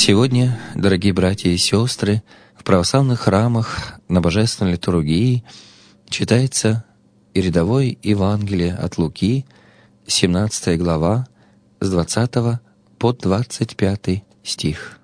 Сегодня, дорогие братья и сестры, в православных храмах на Божественной литургии читается и рядовое Евангелие от Луки, 17 глава, с 20 по 25 стих.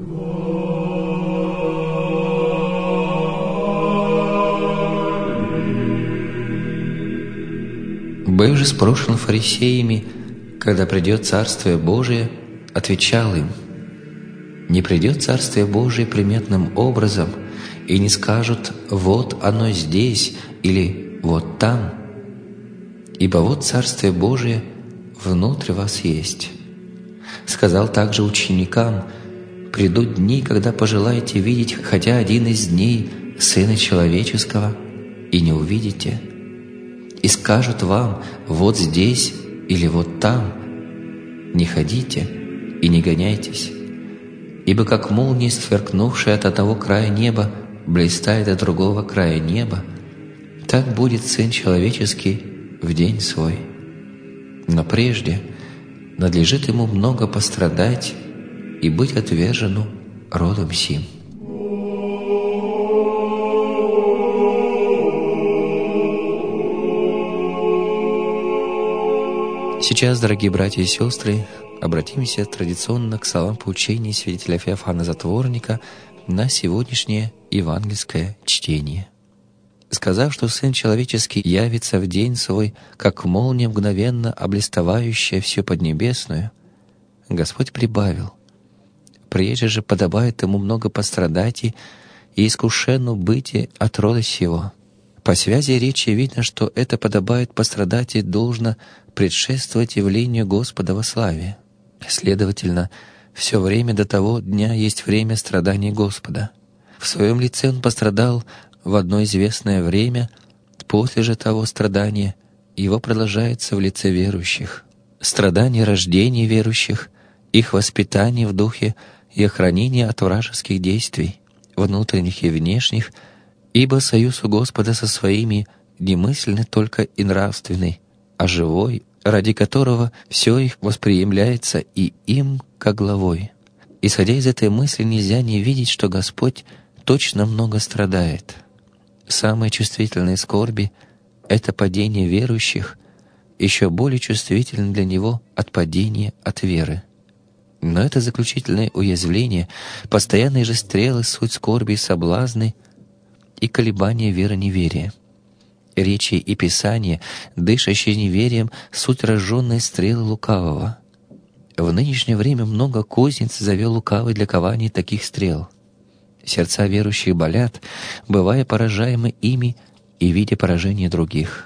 «Был же спрошен фарисеями, когда придет Царствие Божие, отвечал им: не придет Царствие Божие приметным образом, и не скажут: вот оно здесь или вот там, ибо вот Царствие Божие внутрь вас есть. Сказал также ученикам: придут дни, когда пожелаете видеть хотя один из дней Сына Человеческого, и не увидите. И скажут вам: вот здесь или вот там. Не ходите и не гоняйтесь. Ибо как молния, сверкнувшая от одного края неба, блистает до другого края неба, так будет Сын Человеческий в день свой. Но прежде надлежит Ему много пострадать и быть отвержену родом сим». Сейчас, дорогие братья и сестры, обратимся традиционно к словам поучения святителя Феофана Затворника на сегодняшнее евангельское чтение. «Сказав, что Сын Человеческий явится в день свой, как молния мгновенно облистывающая всю поднебесную, Господь прибавил: прежде же подобает Ему много пострадать и искушенну быть от рода сего». По связи речи видно, что это подобает пострадать и должно предшествовать явлению Господа во славе. Следовательно, все время до того дня есть время страданий Господа. В своем лице Он пострадал в одно известное время, после же того страдания Его продолжается в лице верующих. Страдания рождения верующих, их воспитание в духе и охранение от вражеских действий, внутренних и внешних, ибо союз у Господа со своими не мысленный только и нравственный, а живой, ради которого все их восприемляется и им как главой. Исходя из этой мысли, нельзя не видеть, что Господь точно много страдает. Самые чувствительные скорби — это падение верующих, еще более чувствительны для Него от падения от веры. Но это заключительное уязвление, постоянные же стрелы — суть скорби и соблазны и колебания веры-неверия. Речи и Писания, дышащие неверием, суть разженные стрелы лукавого. В нынешнее время много кузнец завел лукавый для кования таких стрел. Сердца верующих болят, бывая поражаемы ими и видя поражение других.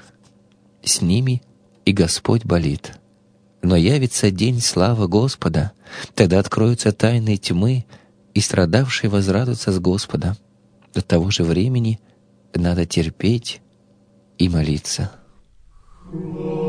С ними и Господь болит. Но явится день славы Господа, тогда откроются тайны тьмы, и страдавшие возрадуются с Господа. До того же времени надо терпеть и молиться.